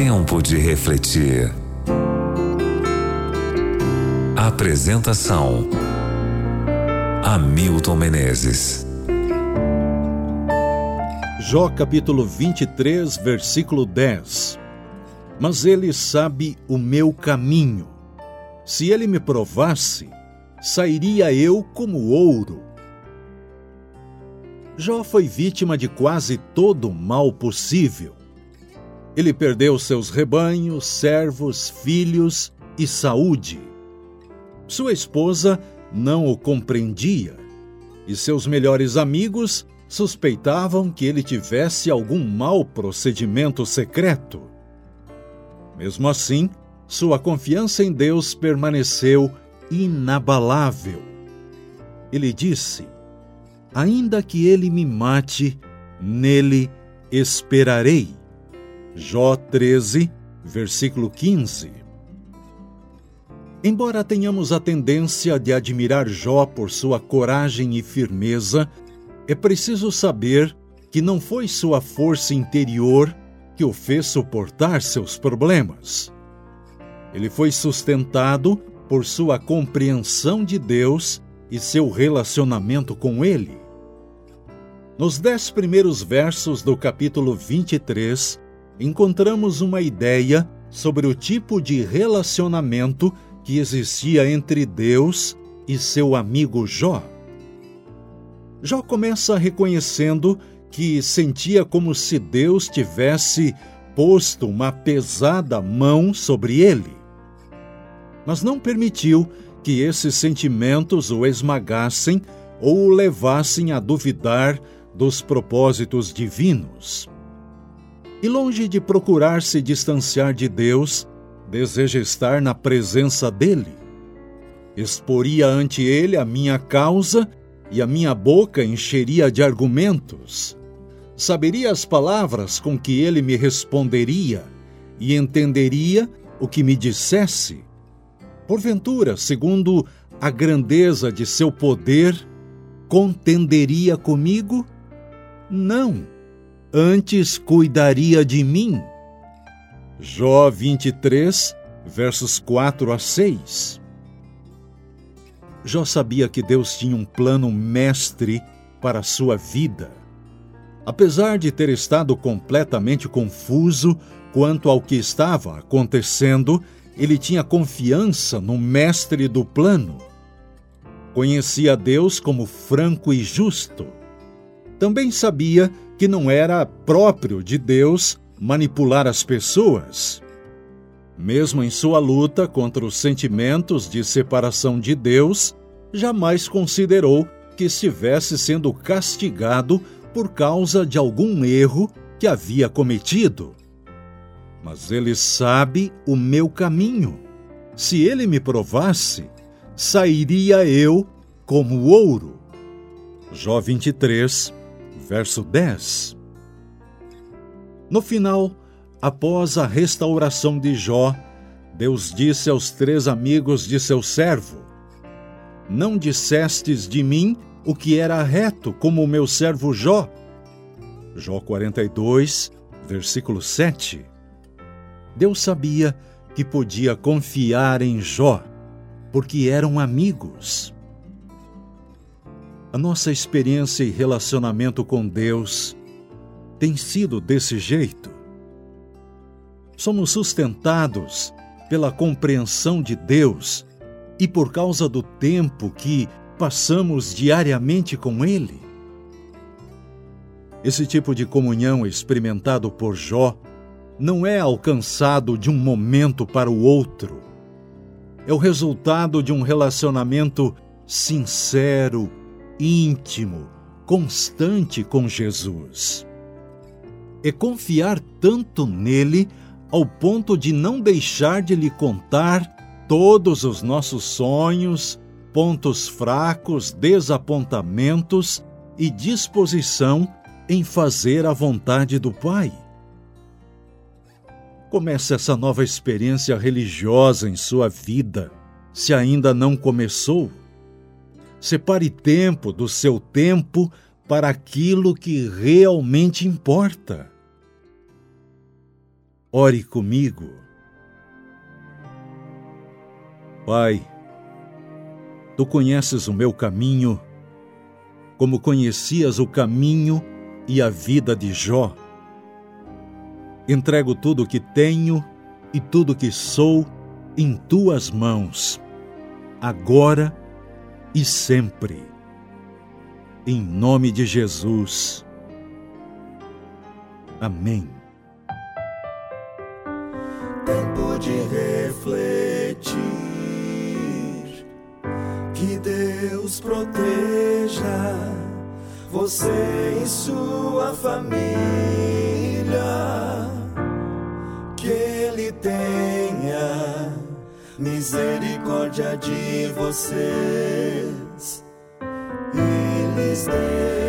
Tempo de refletir. Apresentação: Hamilton Menezes. Jó capítulo 23, versículo 10. Mas ele sabe o meu caminho. Se ele me provasse, sairia eu como ouro. Jó foi vítima de quase todo o mal possível. Ele perdeu seus rebanhos, servos, filhos e saúde. Sua esposa não o compreendia, e seus melhores amigos suspeitavam que ele tivesse algum mau procedimento secreto. Mesmo assim, sua confiança em Deus permaneceu inabalável. Ele disse: ainda que ele me mate, nele esperarei. Jó 13, versículo 15. Embora tenhamos a tendência de admirar Jó por sua coragem e firmeza, é preciso saber que não foi sua força interior que o fez suportar seus problemas. Ele foi sustentado por sua compreensão de Deus e seu relacionamento com Ele. Nos 10 primeiros versos do capítulo 23, encontramos uma ideia sobre o tipo de relacionamento que existia entre Deus e seu amigo Jó. Jó começa reconhecendo que sentia como se Deus tivesse posto uma pesada mão sobre ele. Mas não permitiu que esses sentimentos o esmagassem ou o levassem a duvidar dos propósitos divinos. E longe de procurar se distanciar de Deus, deseja estar na presença dele. Exporia ante ele a minha causa e a minha boca encheria de argumentos. Saberia as palavras com que ele me responderia e entenderia o que me dissesse. Porventura, segundo a grandeza de seu poder, contenderia comigo? Não, antes cuidaria de mim. Jó 23, versos 4 a 6. Jó sabia que Deus tinha um plano mestre para a sua vida. Apesar de ter estado completamente confuso quanto ao que estava acontecendo, ele tinha confiança no mestre do plano. Conhecia Deus como franco e justo. Também sabia que não era próprio de Deus manipular as pessoas. Mesmo em sua luta contra os sentimentos de separação de Deus, jamais considerou que estivesse sendo castigado por causa de algum erro que havia cometido. Mas ele sabe o meu caminho. Se ele me provasse, sairia eu como ouro. Jó 23, verso 10. No final, após a restauração de Jó, Deus disse aos 3 amigos de seu servo: não dissestes de mim o que era reto, como o meu servo Jó. Jó 42, versículo 7. Deus sabia que podia confiar em Jó, porque eram amigos. A nossa experiência e relacionamento com Deus tem sido desse jeito. Somos sustentados pela compreensão de Deus e por causa do tempo que passamos diariamente com Ele. Esse tipo de comunhão experimentado por Jó não é alcançado de um momento para o outro. É o resultado de um relacionamento sincero, íntimo, constante com Jesus. É confiar tanto nele ao ponto de não deixar de lhe contar todos os nossos sonhos, pontos fracos, desapontamentos e disposição em fazer a vontade do Pai. Comece essa nova experiência religiosa em sua vida, se ainda não começou. Separe tempo do seu tempo para aquilo que realmente importa. Ore comigo. Pai, Tu conheces o meu caminho, como conhecias o caminho e a vida de Jó. Entrego tudo o que tenho e tudo o que sou em Tuas mãos, agora e sempre. Em nome de Jesus. Amém. Tempo de refletir, que Deus proteja você e sua família, que Ele tenha misericórdia de vocês e lhes dê